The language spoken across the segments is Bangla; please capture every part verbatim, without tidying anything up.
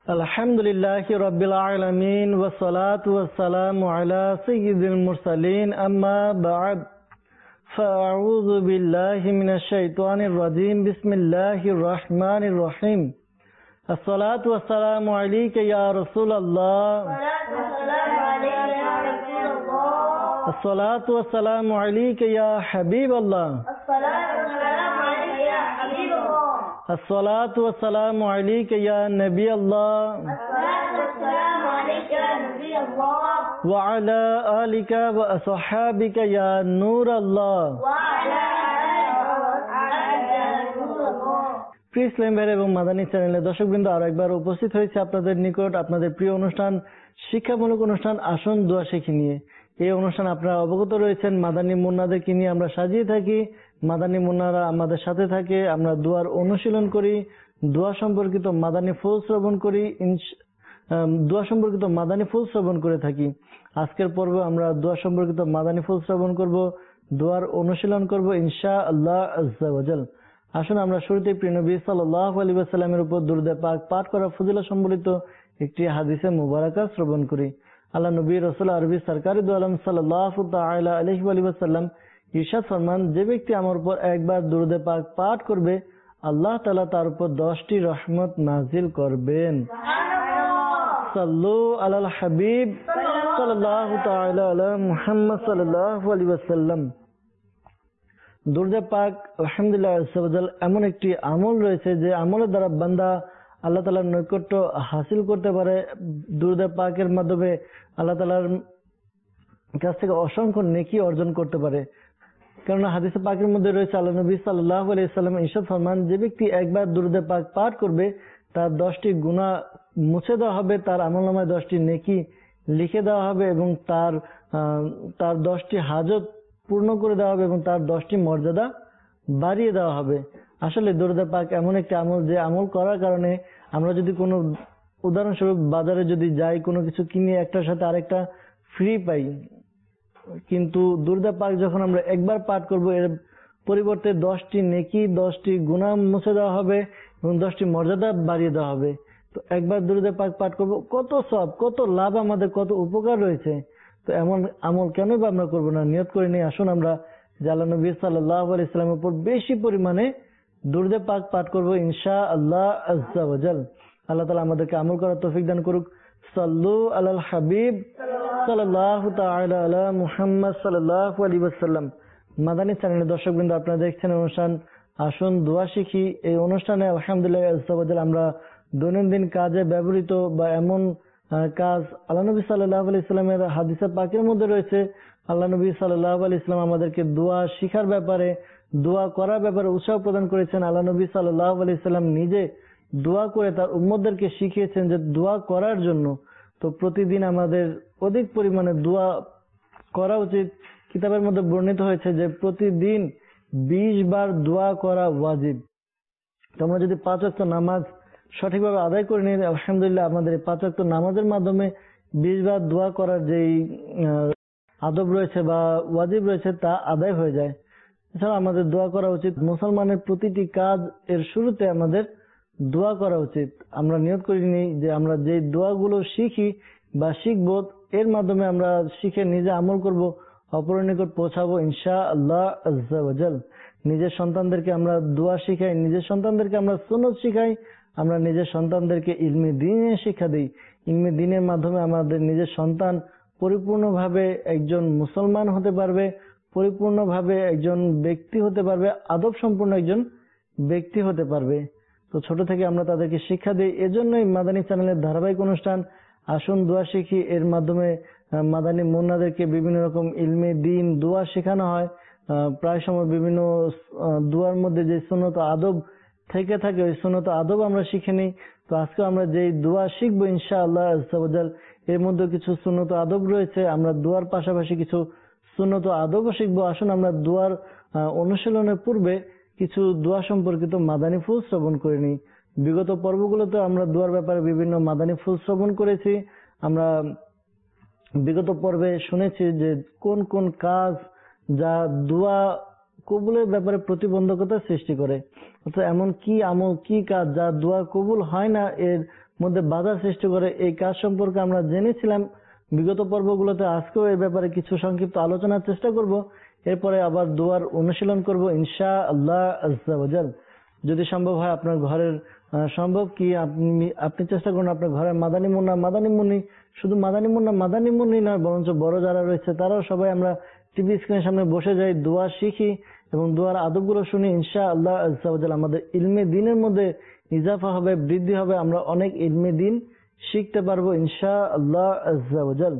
Alhamdulillahi Rabbil Alameen wa salatu wa salamu ala sayyidil mursaleen amma ba'd fa'a'udhu billahi minash shaitanir rajim bismillahir rahmanir rahim as-salatu wa salamu alayka ya Rasulallah as-salatu wa salamu alayka ya Habiballah الصلاة والسلام عليك يا نبي الله الصلاة والسلام عليك يا نبي الله وعلى آلك وأصحابك يا نور الله وعلى آلك وأصحابك يا نور الله। প্রিয় ইসলাম ভাই এবং মাদানী চ্যানেলের দর্শকবৃন্দ আরো একবার উপস্থিত হয়েছে আপনাদের নিকট আপনাদের প্রিয় অনুষ্ঠান শিক্ষামূলক অনুষ্ঠান আসুন দোয়া শিখি নিয়ে। এই অনুষ্ঠান আপনারা অবগত রয়েছেন মাদানী মুন্নাদেরকে নিয়ে আমরা সাজিয়ে থাকি। মাদানী মুন্নারা আমাদের সাথে থাকে, আমরা দোয়ার অনুশীলন করি, দোয়া সম্পর্কিত মাদানী ফুল শ্রবণ করি, দোয়া সম্পর্কিত মাদানী ফুল শ্রবণ করে থাকি। আজকের পর্বে আমরা দোয়া সম্পর্কিত মাদানী ফুল শ্রবণ করব, দোয়ার অনুশীলন করব ইনশাআল্লাহ আজ্জা ওয়া জাল। আসুন আমরা শুরুতে প্রিয় নবী সাল্লাল্লাহু আলাইহি ওয়াসাল্লামের উপর দুরূদ পাক পাঠ করা ফজিলত সম্বলিত একটি হাদিসে মুবারাকা শ্রবণ করি। আল্লাহ নবী রাসূল আরবি সরকারি দু আলম সাল্লাল্লাহু তাআলা আলাইহি ওয়াসাল্লাম ইরশাদ ফরমান, যে ব্যক্তি আমার উপর একবার দুরূদ পাক পাঠ করবে আল্লাহ তাআলা তার উপর দশটি রহমত নাজিল করবেন। সাল্লু আলাল হাবিব সাল্লাল্লাহু তাআলা আলা মুহাম্মদ সাল্লাল্লাহু আলাইহি ওয়াসাল্লাম। দুরূদ পাক আলহামদুলিল্লাহ আজ্জাওয়াজাল এমন একটি আমল রয়েছে যে আমলের দ্বারা বান্দা আল্লাহ তাআলার নৈকট্য হাসিল করতে পারে। দুরূদ পাকের মাধ্যমে আল্লাহ তাআলার কাছ থেকে অসংখ্য নেকি অর্জন করতে পারে। কেননা হাদিসে পাকের মধ্যে রয়েছে আল্লাহ নবী সাল্লাল্লাহু আলাইহি ওয়াসাল্লাম ইরশাদ ফরমান, যে ব্যক্তি একবার দুরূদ পাক পাঠ করবে তার দশটি গুনাহ মুছে দেওয়া হবে, তার আমলনামায় দশটি নেকি লিখে দেওয়া হবে এবং তার তার দশটি হাজত পূর্ণ করে দেওয়া হবে এবং তার দশটি মর্যাদা বাড়িয়ে দেওয়া হবে। আসলে দুরূদ পাক এমন একটি আমল যে আমল করার কারণে আমরা যদি কোনো উদাহরণস্বরূপ বাজারে যদি যাই কোনো কিছু কিনে একটার সাথে আরেকটা ফ্রি পাই, কিন্তু দুরূদ পাক যখন আমরা একবার পাঠ করব এর পরিবর্তে দশটি নেকি দশটি গুনাহ মুছে দেওয়া হবে এবং দশটি মর্যাদা বাড়িয়ে দেওয়া হবে। তো একবার দুরূদ পাক পাঠ করব, কত সওয়াব, কত লাভ, আমাদের কত উপকার রয়েছে। তো এমন আমল কেন বা আমরা করবো না? নিয়ত করে নিয়ে আসুন আমরা আল্লাহ নবী সাল্লাল্লাহু আলাইহি ওয়াসাল্লামের উপর বেশি পরিমাণে দুরূদ পাক পাঠ করব ইনশাআল্লাহ আজ্জা ওয়া জাল। আল্লাহ তাআলা আমাদেরকে আমল করার তৌফিক দান করুক। সাল্লু আলাল হাবিব সাল্লাল্লাহু তাআলা আলা মুহাম্মদ সাল্লাল্লাহু আলাইহি ওয়াসাল্লাম। মাদানী চ্যানেলের দর্শকবৃন্দ আপনারা দেখছেন অনুষ্ঠান আসুন দোয়া শিখি। এই অনুষ্ঠানে আলহামদুলিল্লাহ আজ্জা ওয়া জাল আমরা দৈনন্দিন কাজে ব্যবহৃত বা এমন কাজ আল্লাহ নবী সাল্লাল্লাহু আলাইহি ওয়াসাল্লামের হাদিসে পাকের মধ্যে রয়েছে। আল্লাহ নবী সাল্লাল্লাহু আলাইহি ওয়াসাল্লাম আমাদেরকে দোয়া শিখার ব্যাপারে, দোয়া করার ব্যাপারে উৎসাহ প্রদান করেছেন। আল্লাহ নবী সাল্লাল্লাহু আলাইহি ওয়াসাল্লাম নিজে দোয়া করে তার উম্মতদেরকে শিখিয়েছেন যে দোয়া করার জন্য। তো প্রতিদিন আমাদের অধিক পরিমাণে দোয়া করা উচিত। কিতাবের মধ্যে বর্ণিত হয়েছে যে প্রতিদিন বিশ বার দোয়া করা ওয়াজিব। তোমরা যদি পাঁচ ওয়াক্ত নামাজ সঠিকভাবে আদায় করে নিয়ে আলহামদুলিল্লাহ আমাদের পাঁচ ওয়াক্ত নামাজের মাধ্যমে বিশ বার দোয়া করার যেই আদব রয়েছে বা ওয়াজিব রয়েছে তা আদায় হয়ে যায়। এছাড়া আমাদের দোয়া করা উচিত। মুসলমানের প্রতিটি কাজ এর শুরুতে আমাদের দোয়া করা উচিত। আমরা নিয়ত করে নিই যে আমরা যে দোয়াগুলো শিখি বা শিখবো এর মাধ্যমে আমরা শিখে নিজে আমল করব, অপরের নিকট পৌঁছাবো ইনশাআল্লাহ আজ্জা ওয়া জাল। নিজের সন্তানদেরকে আমরা দোয়া শিখাই, নিজের সন্তানদেরকে আমরা সুন্নাত শিখাই, আমরা নিজের সন্তানদেরকে ইলমে দ্বীনের শিক্ষা দিই। ইলমে দ্বীনের মাধ্যমে আমাদের নিজের সন্তান পরিপূর্ণভাবে একজন মুসলমান হতে পারবে, পরিপূর্ণভাবে একজন ব্যক্তি হতে পারবে, আদব সম্পূর্ণ একজন ব্যক্তি হতে পারবে। তো ছোট থেকে আমরা তাদেরকে শিক্ষা দিই। এজন্যই মাদানী চ্যানেলের ধারাবাহিক অনুষ্ঠান আসুন দোয়া শিখি, এর মাধ্যমে মাদানী মুন্নাদেরকে বিভিন্ন রকম ইলমে দ্বীন দোয়া শেখানো হয়। প্রায় সময় বিভিন্ন দোয়ার মধ্যে যে সুন্নত আদব থেকে থাকে ওই সুন্নত আদব আমরা শিখে নিই। তো আজকে আমরা যে দোয়া শিখবো ইনশাআল্লাহ আজ্জা ওয়া জাল এর মধ্যে কিছু সুন্নত আদব রয়েছে। আমরা দোয়ার পাশাপাশি কিছু সুন্নত আদবও শিখবো। আসুন আমরা দোয়ার অনুশীলনের পূর্বে কিছু দোয়া সম্পর্কিত মাদানী ফুল শ্রবণ করে নিই। বিগত পর্বগুলোতে আমরা দোয়ার ব্যাপারে বিভিন্ন মাদানী ফুল শ্রবণ করেছি। আমরা বিগত পর্বে শুনেছি যে কোন কোন কাজ যা দোয়া কবুলের ব্যাপারে প্রতিবন্ধকতা সৃষ্টি করে, অর্থাৎ এমন কি আমল কি কাজ যা দোয়া কবুল হয় না এর মধ্যে বাধা সৃষ্টি করে, এই কাজ সম্পর্কে আমরা জেনেছিলাম বিগত পর্বগুলোতে। আজকেও এই ব্যাপারে কিছু সংক্ষিপ্ত আলোচনার চেষ্টা করব, এরপরে আবার দোয়ার অনুশীলন করব ইনশা আল্লাহ আজ্জা ওয়া জাল। যদি সম্ভব হয় আপনার ঘরের আহ, সম্ভব কি আপনি আপনি চেষ্টা করুন আপনার ঘরের মাদানী মুন্না মাদানী মুন্নি, শুধু মাদানী মুন্না মাদানী মুন্নি নয়, বরঞ্চ বড় যারা রয়েছে তারাও সবাই আমরা টিভি স্ক্রিনের সামনে বসে যাই, দোয়া শিখি এবং দোয়ার আদবগুলো শুনি। ইনশা আল্লাহ আজ্জা ওয়া জাল আমাদের ইলমে দিনের মধ্যে ইজাফা হবে, বৃদ্ধি হবে, আমরা অনেক ইলমে দিন শিখতে পারবো ইনশা আল্লাহ আজ্জা ওয়া জাল।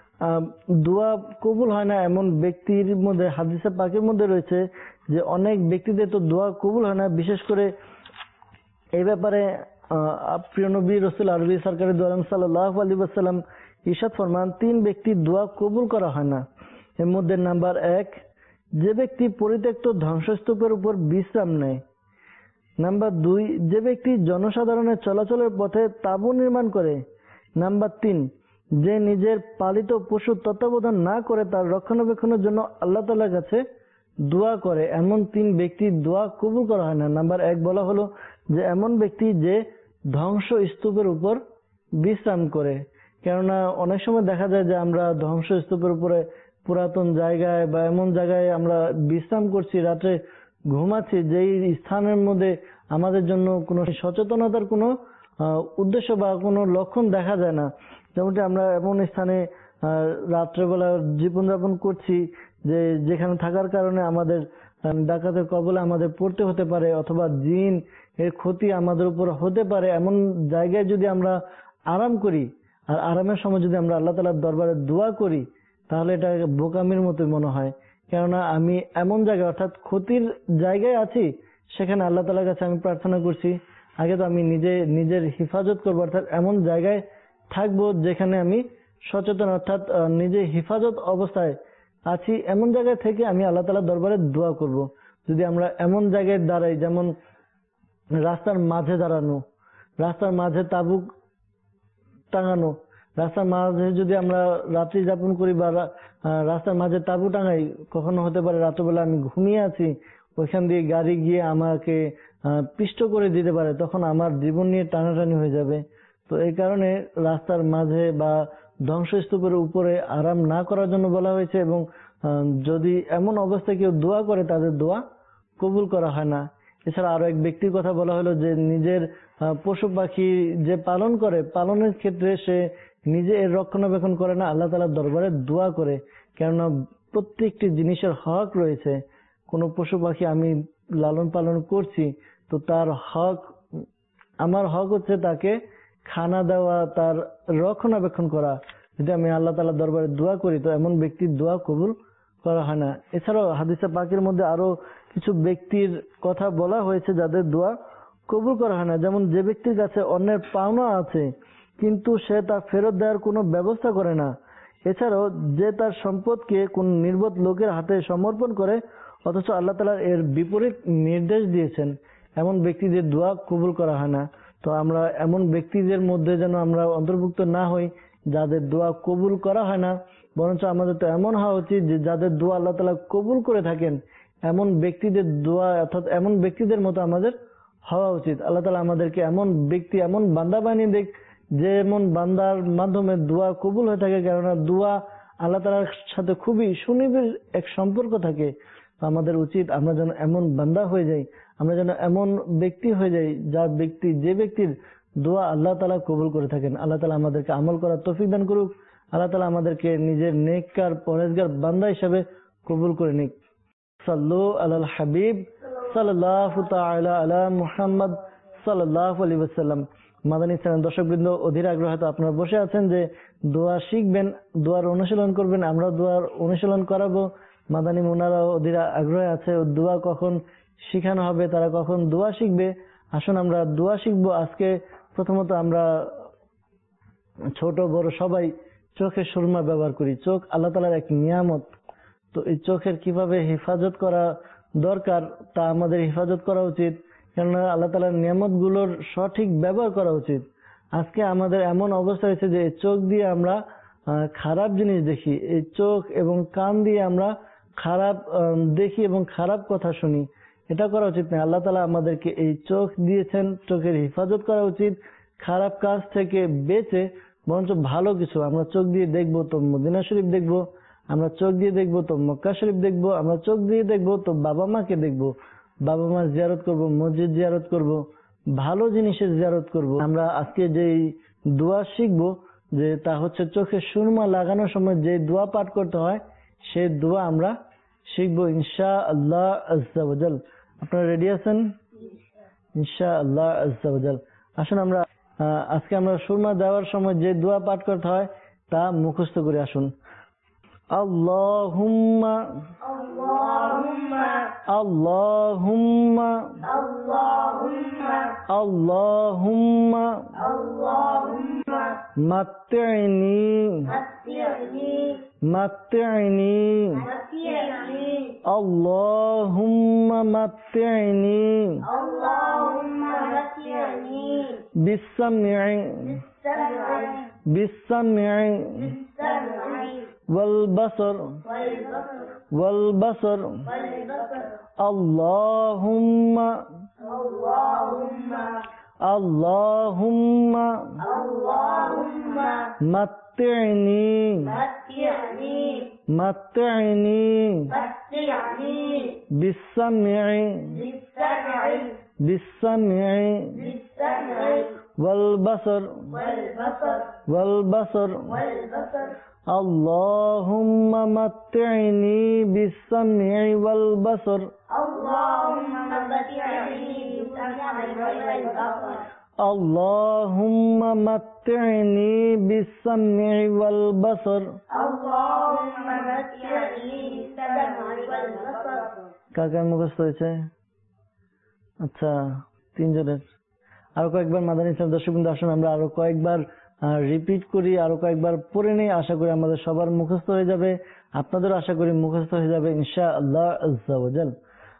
দোয়া কবুল হয় না এমন ব্যক্তির মধ্যে হাদিসে পাকের মধ্যে রয়েছে যে অনেক ব্যক্তিদের তো দোয়া কবুল হয় না। বিশেষ করে এই ব্যাপারে প্রিয় নবী রাসূল আরবি সরকারি দু আলম সাল্লাল্লাহু আলাইহি ওয়াসাল্লাম ইরশাদ ফরমান, তিন ব্যক্তির দোয়া কবুল করা হয় না। এর মধ্যে নাম্বার এক, যে ব্যক্তি পরিত্যক্ত ধ্বংসস্তূপের উপর বিশ্রাম নেয়। নাম্বার দুই, যে ব্যক্তি জনসাধারণের চলাচলের পথে তাঁবু নির্মাণ করে। নাম্বার তিন, যে নিজের পালিত পশুর তত্ত্বাবধান না করে তার রক্ষণাবেক্ষণের জন্য আল্লাহ তাআলার কাছে দোয়া করে। এমন তিন ব্যক্তির দোয়া কবুল করা হয় না। নাম্বার এক বলা হলো যে এমন ব্যক্তি যে ধ্বংস স্তূপের উপর বিশ্রাম করে। কেননা অনেক সময় দেখা যায় যে আমরা ধ্বংস স্তূপের উপরে পুরাতন জায়গায় বা এমন জায়গায় আমরা বিশ্রাম করছি, রাতে ঘুমাচ্ছি, যেই স্থানের মধ্যে আমাদের জন্য কোনো সচেতনতার কোনো উদ্দেশ্য বা কোনো লক্ষণ দেখা যায় না। যেমনটি আমরা এমন স্থানে রাত্রেবেলা জীবনযাপন করছি যে যেখানে থাকার কারণে আমাদের ডাকাতের কবলে আমাদের পড়তে হতে পারে, অথবা জিন এর ক্ষতি আমাদের উপর হতে পারে। এমন জায়গায় যদি আমরা আরাম করি আর আরামের সময় যদি আমরা আল্লাহ তাআলার দরবারে দোয়া করি, তাহলে এটা বোকামির মতো মনে হয়। কেননা আমি এমন জায়গায় অর্থাৎ ক্ষতির জায়গায় আছি, সেখানে আল্লাহ তাআলার কাছে আমি প্রার্থনা করছি, আগে তো আমি নিজে নিজের হেফাজত করবো, অর্থাৎ এমন জায়গায় থাকবো যেখানে আমি সচেতন, অর্থাৎ নিজে হেফাজত অবস্থায় আছি, এমন জায়গায় থেকে আমি আল্লাহ তাআলার দরবারে দোয়া করব। যদি আমরা এমন জায়গায় দাঁড়াই, যেমন রাস্তার মাঝে দাঁড়ানো, রাস্তার মাঝে তাঁবু টাঙানো, রাস্তার মাঝে যদি আমরা রাত্রি যাপন করি বা রাস্তার মাঝে তাঁবু টাঙাই, কখনো হতে পারে রাত্রবেলা আমি ঘুমিয়ে আছি, ওইখান দিয়ে গাড়ি গিয়ে আমাকে পিষ্ট করে দিতে পারে, তখন আমার জীবন নিয়ে টানাটানি হয়ে যাবে। তো এই কারণে রাস্তার মাঝে বা ধ্বংসস্তূপের উপরে আরাম না করার জন্য বলা হয়েছে। এবং যদি এমন অবস্থায় কেউ দোয়া করে, তাদের দোয়া কবুল করা হয় না। এছাড়া আরো এক ব্যক্তির কথা বলা হলো যে নিজের পশু পাখি যে পালন করে, পালনের ক্ষেত্রে সে নিজে এর রক্ষণাবেক্ষণ করে না, আল্লাহ তাআলার দরবারে দোয়া করে। কেননা প্রত্যেকটি জিনিসের হক রয়েছে। কোনো পশু পাখি আমি লালন পালন করছি, তো তার হক, আমার হক হচ্ছে তাকে খানা দেওয়া, তার রক্ষণাবেক্ষণ করা। যদি আমি আল্লাহ তাআলার দরবারে দোয়া করি, তো এমন ব্যক্তির দোয়া কবুল করা হয় না। এছাড়াও হাদিসে পাকের মধ্যে আরো কিছু ব্যক্তির কথা বলা হয়েছে যাদের দোয়া কবুল করা হয় না। যেমন যে ব্যক্তির কাছে অন্যের পাওনা আছে কিন্তু সে তা ফেরত দেওয়ার কোনো ব্যবস্থা করে না। এছাড়াও যে তার সম্পদকে কোন নির্বোধ লোকের হাতে সমর্পণ করে, অথচ আল্লাহ তাআলা এর বিপরীত নির্দেশ দিয়েছেন, এমন ব্যক্তিদের দোয়া কবুল করা হয় না। তো আমরা এমন ব্যক্তিদের মধ্যে যেন আমরা অন্তর্ভুক্ত না হই যাদের দোয়া কবুল করা হয় না, বরঞ্চ আমাদের তো এমন হওয়া উচিত যে যাদের দোয়া আল্লাহ তাআলা কবুল করে থাকেন, এমন ব্যক্তিদের দোয়া, অর্থাৎ এমন ব্যক্তিদের মতো আমাদের হওয়া উচিত। আল্লাহ তাআলা আমাদেরকে এমন ব্যক্তি, এমন বান্দা বানিয়ে দেখ যে এমন বান্দার মাধ্যমে দোয়া কবুল হয়ে থাকে। কেননা দোয়া আল্লাহ তাআলার সাথে খুবই সুনিবিড় এক সম্পর্ক থাকে। আমাদের উচিত আমরা যেন এমন বান্দা হয়ে যাই, আমরা যেন এমন ব্যক্তি হয়ে যাই যার ব্যক্তি যে ব্যক্তির দোয়া আল্লাহ তাআলা কবুল করে থাকেন। আল্লাহ তাআলা আমাদেরকে আমল করার তৌফিক দান করুক। আল্লাহ তাআলা আমাদেরকে নিজের নেককার পরহেজগার বান্দা হিসেবে কবুল করে নিক। সাল্লু আলাল হাবিব সাল্লাল্লাহু তাআলা আলা মুহাম্মদ সাল্লাল্লাহু আলাইহি ওয়াসাল্লাম। মাদানী চ্যানেল দর্শকবৃন্দ, অধীর আগ্রহে হয়তো আপনারা বসে আছেন যে দোয়া শিখবেন, দোয়ার অনুশীলন করবেন। আমরা দোয়ার অনুশীলন করাবো। মাদানী মুন্নারাও অধীর আগ্রহে আছে দোয়া কখন শিখানো হবে, তারা কখন দোয়া শিখবে। আসুন আমরা দোয়া শিখবো। আজকে প্রথমত আমরা ছোট বড় সবাই চোখে সুরমা ব্যবহার করি। চোখ আল্লাহ তাআলার এক নিয়ামত। তো এই চোখের কিভাবে হেফাজত করা দরকার তা আমাদের হেফাজত করা উচিত। কেননা আল্লাহ তাআলার নিয়ামত গুলোর সঠিক ব্যবহার করা উচিত। আজকে আমাদের এমন অবস্থা হয়েছে যে চোখ দিয়ে আমরা খারাপ জিনিস দেখি, এই চোখ এবং কান দিয়ে আমরা খারাপ দেখি এবং খারাপ কথা শুনি। এটা করা উচিত না। আল্লাহ তাআলা আমাদেরকে এই চোখ দিয়েছেন, চোখের হেফাজত করা উচিত। খারাপ কাজ থেকে বেঁচে বরঞ্চ ভালো কিছু, আমরা চোখ দিয়ে দেখবো তো মদিনা শরীফ দেখবো, আমরা চোখ দিয়ে দেখবো তো মক্কা শরীফ দেখবো, আমরা চোখ দিয়ে দেখবো তো বাবা মাকে দেখবো, বাবা মার জিয়ারত করব, মসজিদ জিয়ারত করব, ভালো জিনিসের জিয়ারত করব। আমরা আজকে যেই দোয়া শিখবো যে তা হচ্ছে চোখে সুরমা লাগানোর সময় যে দোয়া পাঠ করতে হয় সেই দোয়া আমরা শিখবো ইনশাআল্লাহ আজ্জা ওয়া জাল। আপনারা রেডি আছেন? ইনশাআল্লাহ আজ্জা ওয়া জাল। আসুন আমরা আহ, আজকে আমরা সুরমা দেওয়ার সময় যে দোয়া পাঠ করতে হয় তা মুখস্থ করে আসুন। আল্লাহুম্মা Allahumma আল্লাহুম্মা Allahumma আল্লাহুম্মা Allahumma মাত্তি'নি matti'ni মাত্তি'নি matti'ni আল্লাহুম্মা মাত্তি'নি Allahumma matti'ni বিসসাম'i bis-sam'i বিসসাম'i bis-sam'i ওয়াল বাসর wal-basar ওয়াল বাসর wal-basar আল্লাহুম্মা Allahumma আল্লাহুম্মা Allahumma মাত্তি'নি matti'ni মাত্তি'নি matti'ni বিসসাম'i bis-sam'i বিসসাম'i bis-sam'i ওয়াল বাসর wal-basar ওয়াল বাসর wal-basar আল্লাহুম্মা মাত্তি'নি বিসসাম'i ওয়াল বাসর Allahumma matti'ni bis-sam'i wal-basar আল্লাহুম্মা মাত্তি'নি বিসসাম'i ওয়াল বাসর। Allahumma matti'ni bis-sam'i wal-basar কার কার মুখস্থ হয়েছে? আচ্ছা, তিনজনের। আরো কয়েকবার মাদানী ইসলাম দর্শকবৃন্দ আসুন আমরা আরো কয়েকবার রিপিট করি, আরো কয়েকবার পড়ে নেই। আশা করি আমাদের সবার মুখস্থ হয়ে যাবে, আপনাদের আশা করি মুখস্থ হয়ে যাবে ইনশাআল্লাহ আজ্জা ওয়া জাল।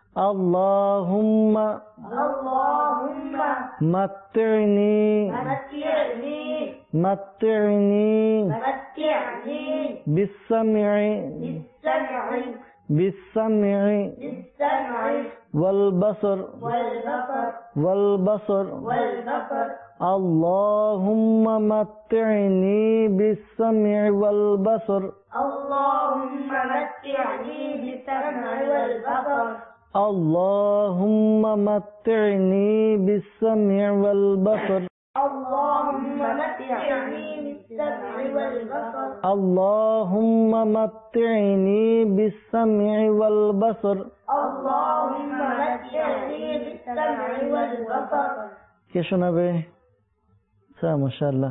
আল্লাহুম্মা Allahumma মাত্তি'নি matti'ni মাত্তি'নি matti'ni বিসসাম'i bis-sam'i বিসসাম'i bis-sam'i ওয়াল বাসর wal-basar ওয়াল বাসর wal-basar আল্লাহুম্মা মাত্তি'নি বিসসাম'i ওয়াল বাসর Allahumma matti'ni bis-sam'i wal-basar আল্লাহুম্মা মাত্তি'নি বিসসাম'i ওয়াল বাসর Allahumma matti'ni bis-sam'i wal-basar আল্লাহুম্মা মাত্তি'নি বিসসাম'i ওয়াল বাসর। Allahumma matti'ni bis-sam'i wal-basar কে শোনাবে? আচ্ছা, মাশাআল্লাহ।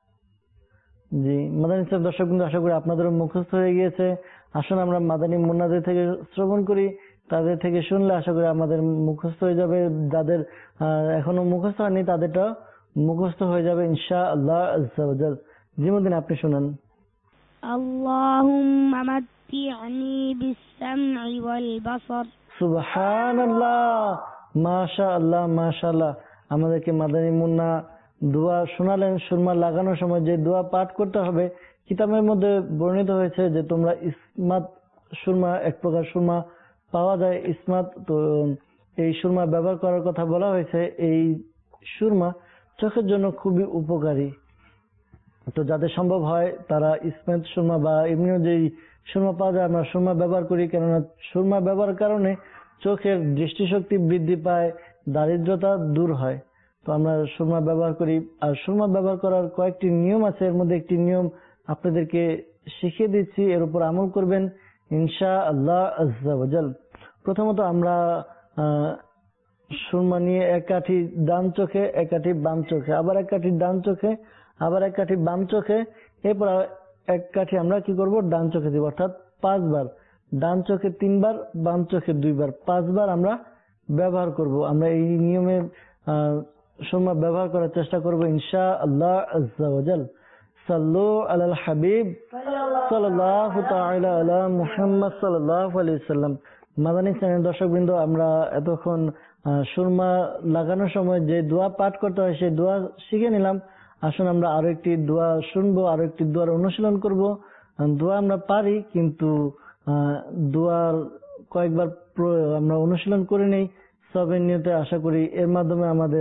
জি, মাদানী ইসলাম দর্শকবৃন্দ আশা করি আপনাদেরও মুখস্থ হয়ে গিয়েছে। আসুন আমরা মাদানী মুন্নাদের থেকে শ্রবণ করি, তাদের থেকে শুনলে আশা করি আমাদের মুখস্থ হয়ে যাবে। যাদের আহ, এখনো মুখস্থ হয়নি তাদেরটা মুখস্থ হয়ে যাবে ইনশাআল্লাহ আজ্জা ওয়া জাল। জিমুদ্দিন আপনি শুনান। اللهم متعني بالسمع والبصر সুবহানাল্লাহ, মাশাআল্লাহ মাশাআল্লাহ। আমাদেরকে মাদানী মুন্না দোয়া শোনালেন। সুরমা লাগানোর সময় যে দোয়া পাঠ করতে হবে কিতাবের মধ্যে বর্ণিত হয়েছে যে তোমরা ইসমাত সুরমা, এক প্রকার সুরমা পাওয়া যায় ইসমাত, তো এই সুরমা ব্যবহার করার কথা বলা হয়েছে। এই সুরমা চোখের জন্য খুবই উপকারী। তো যাদের সম্ভব হয় তারা ইসমাত সুরমা বা এমনিও যেই সুরমা পাওয়া যায় আমরা সুরমা ব্যবহার করি, কেননা সুরমা ব্যবহারের কারণে চোখের দৃষ্টিশক্তি বৃদ্ধি পায়, দারিদ্রতা দূর হয়। তো আমরা সুরমা ব্যবহার করি। আর সুরমা ব্যবহার করার কয়েকটি নিয়ম আছে, এর মধ্যে একটি নিয়ম আপনাদেরকে শিখিয়ে দিচ্ছি, এর উপর আমল করবেন ইনশাআল্লাহ আজ্জা ওয়া জাল। প্রথমত আমরা আহ সুরমা নিয়ে এক কাঠি ডান চোখে, এক কাঠি বাম চোখে, আবার এক কাঠি ডান চোখে, আবার এক কাঠি বাম চোখে, এরপর এক কাঠি আমরা কি করব ডান চোখে দিব, অর্থাৎ পাঁচবার। ডান চোখে তিনবার, বাম চোখে দুইবার, পাঁচবার আমরা ব্যবহার করব। আমরা এই নিয়মে আহ সুরমা ব্যবহার করার চেষ্টা করব ইনশাআল্লাহ আজ্জা ওয়া জাল। সাল্লু আলাল হাবিব সাল্লাল্লাহু তাআলা আলা মুহাম্মদ সাল্লাল্লাহু আলাইহি ওয়াসাল্লাম। মাদানী চ্যানেল দর্শকবৃন্দ, আমরা এতক্ষণ সুরমা লাগানোর সময় যে দোয়া পাঠ করতে হয় সেই দোয়া শিখে নিলাম। আসুন আমরা আরো একটি দোয়া শুনবো, আরো একটি দোয়ার অনুশীলন করব। দোয়া আমরা পারি, কিন্তু দোয়ার কয়েকবার আমরা অনুশীলন করে নেই সবের নিয়তে। আশা করি এর মাধ্যমে আমাদের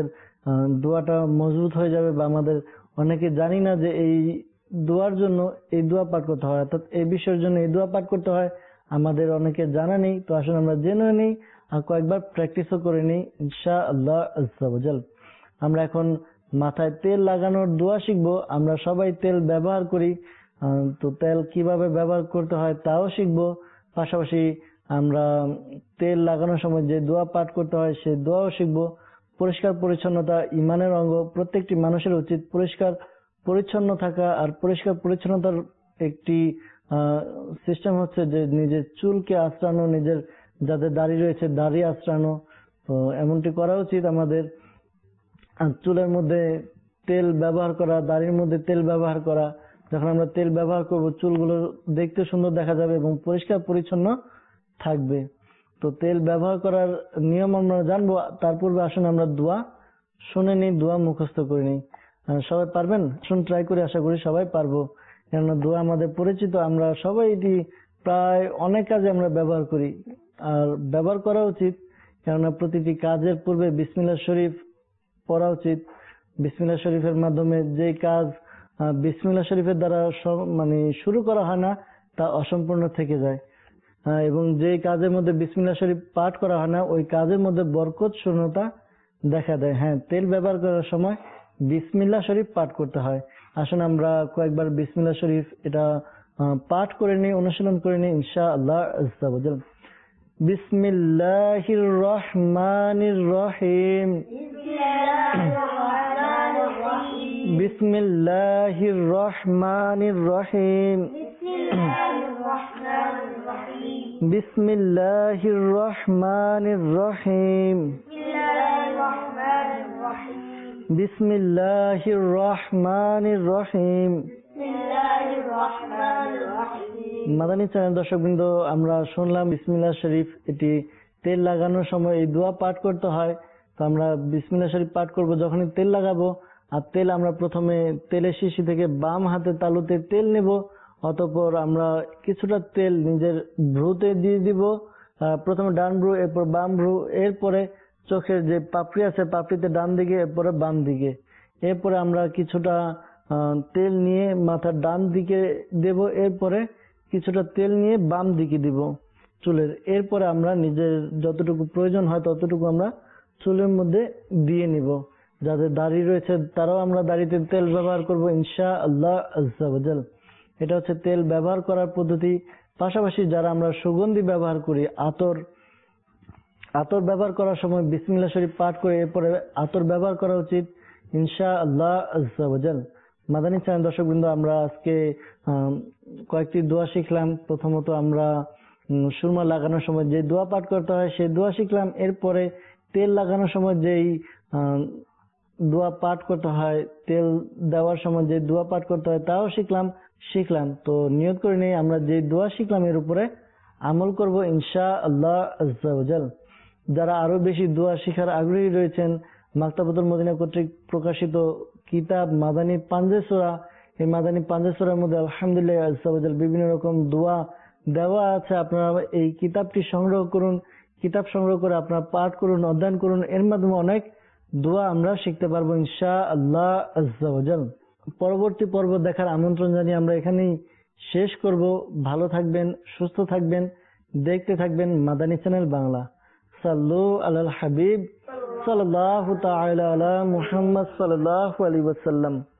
আহ, দোয়াটা মজবুত হয়ে যাবে, বা আমাদের অনেকে জানি না যে এই দোয়ার জন্য এই দোয়া পাঠ করতে হয়, অর্থাৎ এই বিষয়ের জন্য এই দোয়া পাঠ করতে হয়, আমাদের অনেকে জানা নেই। তো আসলে আমরা জেনে নিই আর কয়েকবার প্র্যাকটিসও করে নিই ইনশাআল্লাহ আজ্জা ওয়াজাল। আমরা এখন মাথায় তেল লাগানোর দোয়া শিখবো। আমরা সবাই তেল ব্যবহার করি, আহ, তো তেল কিভাবে ব্যবহার করতে হয় তাও শিখবো। পাশাপাশি আমরা তেল লাগানোর সময় যে দোয়া পাঠ করতে হয় সেই দোয়াও শিখবো। পরিষ্কার পরিচ্ছন্নতা ইমানের অঙ্গ, প্রত্যেকটি মানুষের উচিত পরিষ্কার পরিচ্ছন্ন থাকা। আর পরিষ্কার পরিচ্ছন্নতার একটি সিস্টেম হচ্ছে যে নিজের চুলকে আঁচড়ানো, নিজের যাদের দাড়ি রয়েছে দাড়ি আঁচড়ানো। তো এমনটি করা উচিত আমাদের। আর চুলের মধ্যে তেল ব্যবহার করা, দাড়ির মধ্যে তেল ব্যবহার করা। যখন আমরা তেল ব্যবহার করব চুলগুলো দেখতে সুন্দর দেখা যাবে এবং পরিষ্কার পরিচ্ছন্ন থাকবে। তো তেল ব্যবহার করার নিয়ম আমরা জানবো, তার পূর্বে আসুন আমরা দোয়া শুনে নিই, দোয়া মুখস্থ করে নিই। আহ, সবাই পারবেন? আসুন ট্রাই করে, আশা করি সবাই পারবো, কেননা দোয়া আমাদের পরিচিত, আমরা সবাই এটি প্রায় অনেক কাজে আমরা ব্যবহার করি আর ব্যবহার করা উচিত। কেননা প্রতিটি কাজের পূর্বে বিসমিল্লাহ শরীফ পড়া উচিত। বিসমিল্লাহ শরীফের মাধ্যমে যে কাজ আহ, বিসমিল্লাহ শরীফের দ্বারা স- মানে শুরু করা হয় না তা অসম্পূর্ণ থেকে যায়। আহ, এবং যে কাজের মধ্যে বিসমিল্লাহ শরীফ পাঠ করা হয় না ওই কাজের মধ্যে বরকত শূন্যতা দেখা দেয়। হ্যাঁ, তেল ব্যবহার করার সময় বিসমিল্লাহ শরীফ পাঠ করতে হয়। আসুন আমরা কয়েকবার বিসমিল্লাহ শরীফ এটা আহ, পাঠ করে নিই, অনুশীলন করে নিই ইনশাআল্লাহ আজ্জা ওয়াজাল। বিসমিল্লাহির রহমানির রহিম। বিসমিল্লাহির রহমানির রহিম। বিসমিল্লাহির রহমানির রহিম। বিসমিল্লাহির রহমানির রহিম। মাদানী চ্যানেল দর্শকবৃন্দ, আমরা শুনলাম বিসমিল্লাহ শরীফ, এটি তেল লাগানোর সময় এই দোয়া পাঠ করতে হয়। তো আমরা বিসমিল্লাহ শরীফ পাঠ করব যখনই তেল লাগাবো। আর তেল আমরা প্রথমে তেলের শিশি থেকে বাম হাতে তালুতে তেল নেব, অতঃপর আমরা কিছুটা তেল নিজের ভ্রুতে দিয়ে দিব। আহ, প্রথমে ডান ভ্রু, এরপর বাম ভ্রু, এরপরে চোখের যে পাপড়ি আছে পাপড়িতে ডান দিকে, এরপরে বাম দিকে। এরপরে আমরা কিছুটা আহ, তেল নিয়ে মাথার ডান দিকে দেব, এরপরে কিছুটা তেল নিয়ে বাম দিকে দিব চুলের। এরপরে আমরা নিজের যতটুকু প্রয়োজন হয় ততটুকু আমরা চুলের মধ্যে দিয়ে নিব। যাদের দাড়ি রয়েছে তারাও আমরা দাড়িতে তেল ব্যবহার করব ইনশাআল্লাহ আজ্জা ওয়াজাল। এটা হচ্ছে তেল ব্যবহার করার পদ্ধতি। পাশাপাশি যারা আমরা সুগন্ধি ব্যবহার করি, আতর আতর ব্যবহার করার সময় বিসমিল্লাহ শরীফ পাঠ করে এরপরে আতর ব্যবহার করা উচিত ইনশাআল্লাহ আজ্জা ওয়াজাল। মাদানী চ্যানেল দর্শকবৃন্দ, আমরা আজকে আহ, কয়েকটি দোয়া শিখলাম। প্রথমত আমরা উম, সুরমা লাগানোর সময় যে দোয়া পাঠ করতে হয় সেই দোয়া শিখলাম। এরপরে তেল লাগানোর সময় যেই আহ, দোয়া পাঠ করতে হয়, তেল দেওয়ার সময় যে দোয়া পাঠ করতে হয় তাও শিখলাম শিখলাম তো নিয়ত করে নিই আমরা যে দোয়া শিখলাম এর উপরে আমল করব ইনশাআল্লাহ আজ্জা ওয়াজাল। যারা আরো বেশি দোয়া শিখার আগ্রহী রয়েছেন, মাকতাবাতুল মদিনা কর্তৃক প্রকাশিত কিতাব মাদানী পাঞ্জে সূরা, এই মাদানী পাঞ্জে সূরার মধ্যে আলহামদুলিল্লাহ আজ্জা ওয়াজাল বিভিন্ন রকম দোয়া দেওয়া আছে। আপনারা এই কিতাবটি সংগ্রহ করুন, কিতাব সংগ্রহ করে আপনারা পাঠ করুন, অধ্যয়ন করুন। এর মাধ্যমে অনেক দোয়া আমরা শিখতে পারবো ইনশাআল্লাহ আজ্জা ওয়াজাল। পরবর্তী পর্ব দেখার আমন্ত্রণ জানিয়ে আমরা এখানেই শেষ করব। ভালো থাকবেন, সুস্থ থাকবেন, দেখতে থাকবেন মাদানী চ্যানেল বাংলা। সাল্লু আলাল হাবিব সাল্লাল্লাহু তাআলা আলা মুহাম্মদ সাল্লাল্লাহু আলাইহি ওয়াসাল্লাম।